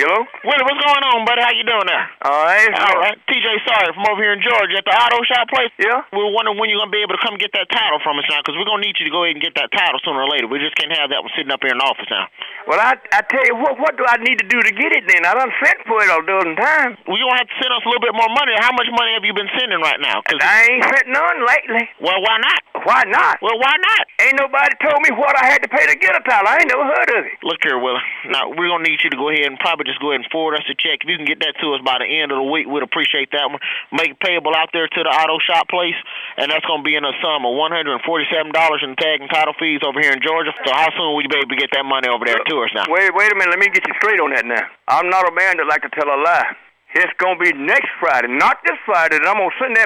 Hello? Willie, what's going on, buddy? How you doing there? All right. TJ Sawyer from over here in Georgia at the auto shop place. Yeah? We were wondering when you're going to be able to come get that title from us now, because we're going to need you to go ahead and get that title sooner or later. We just can't have that one sitting up here in the office now. Well, I tell you what do I need to do to get it then? I done sent for it a dozen times. Well, you're going to have to send us a little bit more money. How much money have you been sending right now? I ain't sent none lately. Well, why not? Why not? Well, why not? Ain't nobody told me what I had to pay to get a title. I ain't never heard of it. Look here, Willie. Now, we're going to need you to go ahead and probably just go ahead and forward us a check. If you can get that to us by the end of the week, we'd appreciate that one. Make it payable out there to the auto shop place, and that's going to be in a sum of $147 in tag and title fees over here in Georgia. So how soon will you be able to get that money over there to us now? Wait a minute. Let me get you straight on that now. I'm not a man that like to tell a lie. It's going to be next Friday, not this Friday, that I'm going to send that